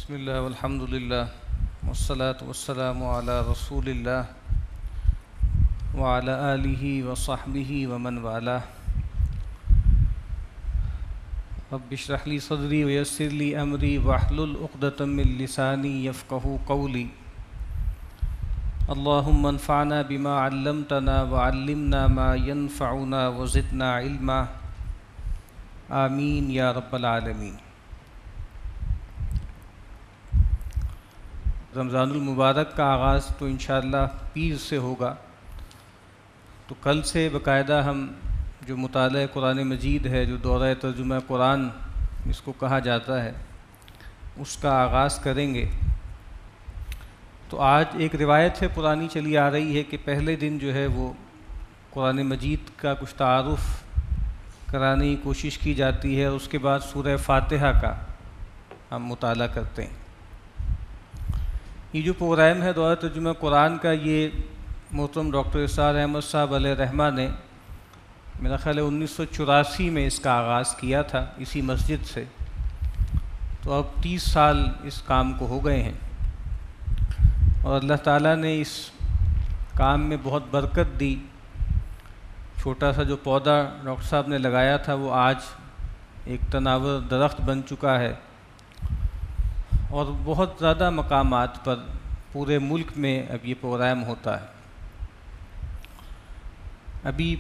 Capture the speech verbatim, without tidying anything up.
بسم اللہ والحمد للہ والصلاة والسلام علی رسول اللہ وعلی آلہ وصحبہ ومن والاه. رب اشرح لی صدری ویسر لی امری واحلل عقدۃ من لسانی یفقہوا قولی. اللہم انفعنا بما علمتنا وعلمنا ما ينفعنا وزدنا علما. آمین یا رب العالمین. رمضان المبارک کا آغاز تو انشاءاللہ پیر سے ہوگا، تو کل سے باقاعدہ ہم جو مطالعہ قرآن مجید ہے، جو دورہ ترجمہ قرآن اس کو کہا جاتا ہے، اس کا آغاز کریں گے. تو آج ایک روایت ہے پرانی چلی آ رہی ہے کہ پہلے دن جو ہے وہ قرآن مجید کا کچھ تعارف کرانے کی کوشش کی جاتی ہے، اور اس کے بعد سورہ فاتحہ کا ہم مطالعہ کرتے ہیں. یہ جو پروگرام ہے دورہ ترجمہ قرآن کا، یہ محترم ڈاکٹر اسرار احمد صاحب علیہ رحمہ نے میرا خیال ہے انیس سو چوراسی میں اس کا آغاز کیا تھا اسی مسجد سے. تو اب تیس سال اس کام کو ہو گئے ہیں، اور اللہ تعالیٰ نے اس کام میں بہت برکت دی. چھوٹا سا جو پودا ڈاکٹر صاحب نے لگایا تھا وہ آج ایک تناور درخت بن چکا ہے، اور بہت زیادہ مقامات پر پورے ملک میں اب یہ پروگرام ہوتا ہے. ابھی